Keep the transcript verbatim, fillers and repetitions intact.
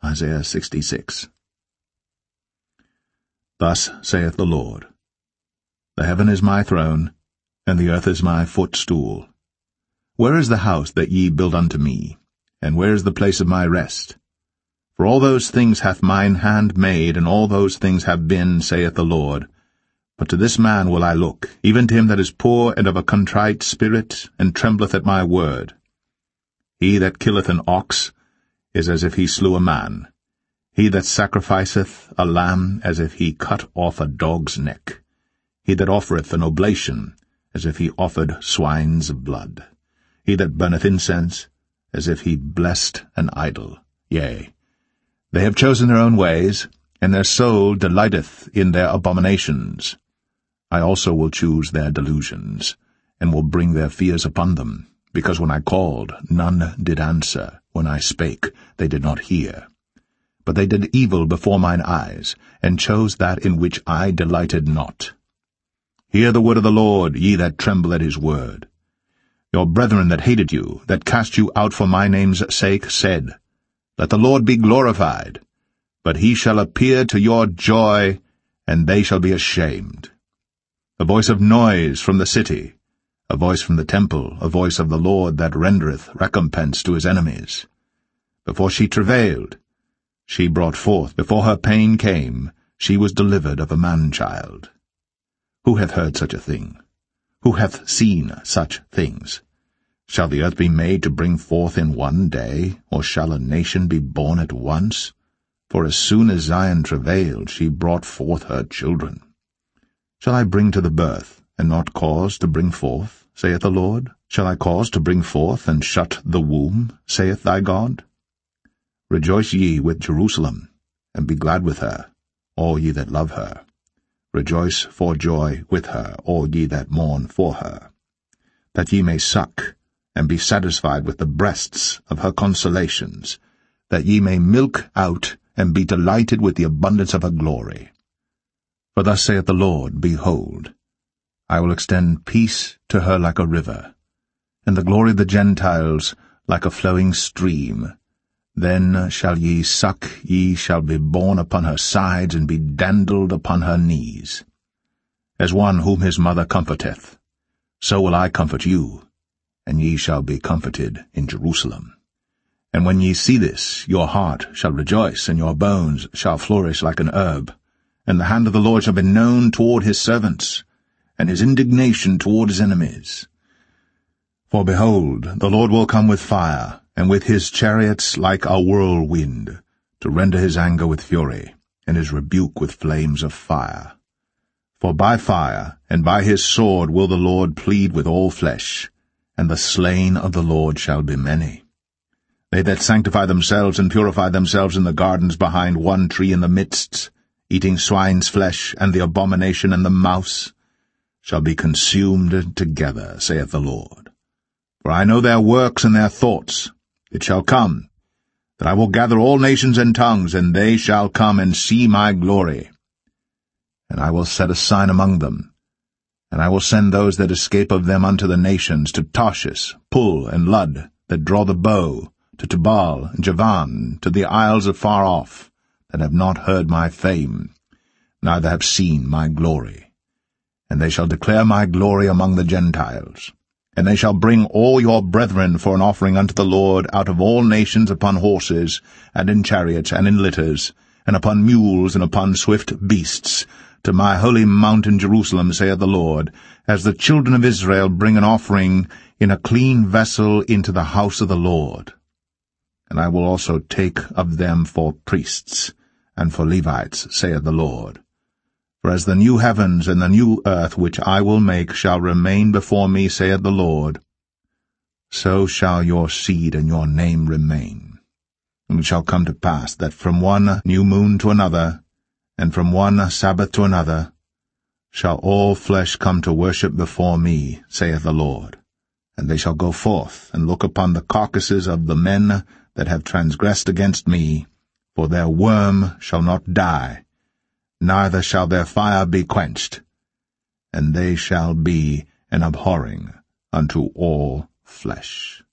Isaiah sixty-six. Thus saith the Lord, The heaven is my throne, and the earth is my footstool. Where is the house that ye build unto me, and where is the place of my rest? For all those things hath mine hand made, and all those things have been, saith the Lord. But to this man will I look, even to him that is poor and of a contrite spirit, and trembleth at my word. He that killeth an ox is as if he slew a man. He that sacrificeth a lamb as if he cut off a dog's neck. He that offereth an oblation as if he offered swine's blood. He that burneth incense as if he blessed an idol. Yea, they have chosen their own ways, and their soul delighteth in their abominations. I also will choose their delusions, and will bring their fears upon them, because when I called, none did answer. When I spake, they did not hear. But they did evil before mine eyes, and chose that in which I delighted not. Hear the word of the Lord, ye that tremble at his word. Your brethren that hated you, that cast you out for my name's sake, said, Let the Lord be glorified. But he shall appear to your joy, and they shall be ashamed. A voice of noise from the city, a voice from the temple, a voice of the Lord that rendereth recompense to his enemies. Before she travailed, she brought forth, before her pain came, she was delivered of a man-child. Who hath heard such a thing? Who hath seen such things? Shall the earth be made to bring forth in one day, or shall a nation be born at once? For as soon as Zion travailed, she brought forth her children. Shall I bring to the birth, and not cause to bring forth, saith the Lord? Shall I cause to bring forth, and shut the womb, saith thy God? Rejoice ye with Jerusalem, and be glad with her, all ye that love her. Rejoice for joy with her, all ye that mourn for her, that ye may suck, and be satisfied with the breasts of her consolations, that ye may milk out, and be delighted with the abundance of her glory. For thus saith the Lord, Behold, I will extend peace to her like a river, and the glory of the Gentiles like a flowing stream. Then shall ye suck, ye shall be borne upon her sides, and be dandled upon her knees. As one whom his mother comforteth, so will I comfort you, and ye shall be comforted in Jerusalem. And when ye see this, your heart shall rejoice, and your bones shall flourish like an herb. And the hand of the Lord shall be known toward his servants, and his indignation toward his enemies. For behold, the Lord will come with fire, and with his chariots like a whirlwind, to render his anger with fury, and his rebuke with flames of fire. For by fire and by his sword will the Lord plead with all flesh, and the slain of the Lord shall be many. They that sanctify themselves and purify themselves in the gardens behind one tree in the midst, eating swine's flesh, and the abomination and the mouse, shall be consumed together, saith the Lord. For I know their works and their thoughts. It shall come, that I will gather all nations and tongues, and they shall come and see my glory. And I will set a sign among them, and I will send those that escape of them unto the nations, to Tarshish, Pul, and Lud, that draw the bow, to Tubal and Javan, to the isles afar off, that have not heard my fame, neither have seen my glory. And they shall declare my glory among the Gentiles. And they shall bring all your brethren for an offering unto the Lord out of all nations upon horses, and in chariots, and in litters, and upon mules, and upon swift beasts, to my holy mountain Jerusalem, saith the Lord, as the children of Israel bring an offering in a clean vessel into the house of the Lord. And I will also take of them for priests, and for Levites, saith the Lord. For as the new heavens and the new earth which I will make shall remain before me, saith the Lord, so shall your seed and your name remain. And it shall come to pass that from one new moon to another, and from one Sabbath to another, shall all flesh come to worship before me, saith the Lord. And they shall go forth and look upon the carcasses of the men that have transgressed against me, for their worm shall not die, neither shall their fire be quenched, and they shall be an abhorring unto all flesh.